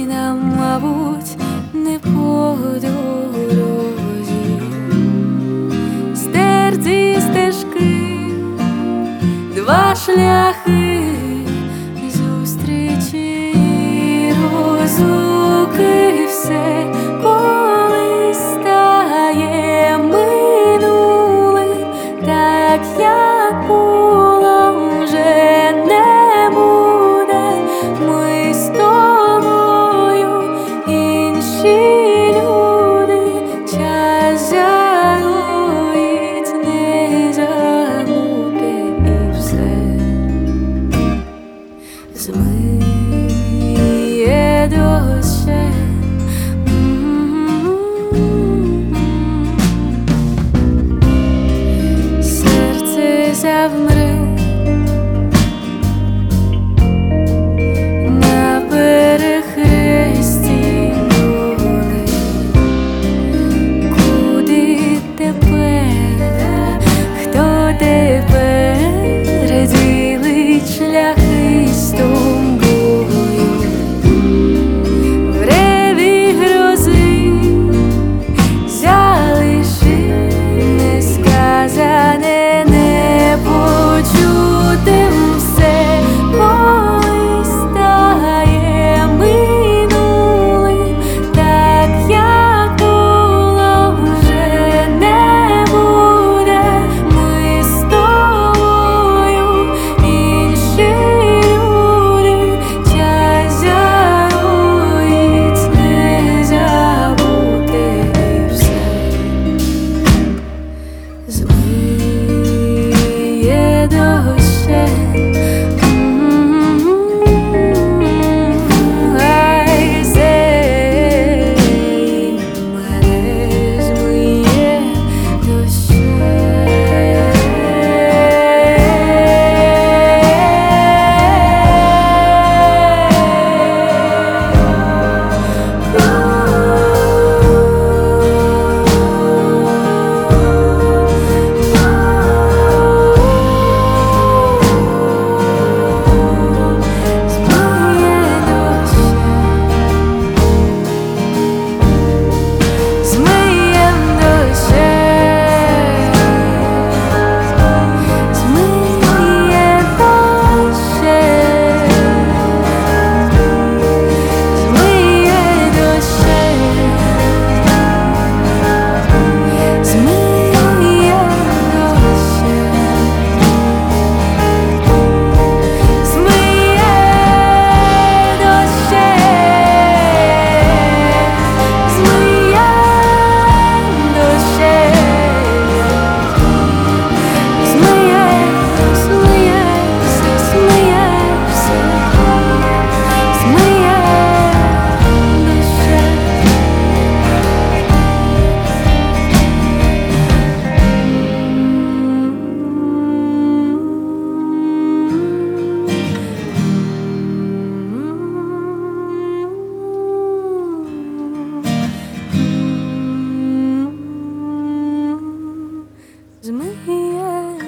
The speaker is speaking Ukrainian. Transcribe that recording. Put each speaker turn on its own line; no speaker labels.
нам, мабуть, не по дорозі. Стерті стежки, два шляхи зустрічі і розлуки, все колись стає минулим, так як було вже не буде. Ми з тобою інші люди, час загоїть, не забути і все змиє дощем. Серце завмре на перехресті доли. Куди тепер, хто тепер ділить шляхи з тобою? В реві грози залиши несказане, непочутим все колись стає минулим, так як було вже не буде. Ми з тобою інші люди, час загоїть, не забути і все змиє дощем. Ай, зей мене змиє змиє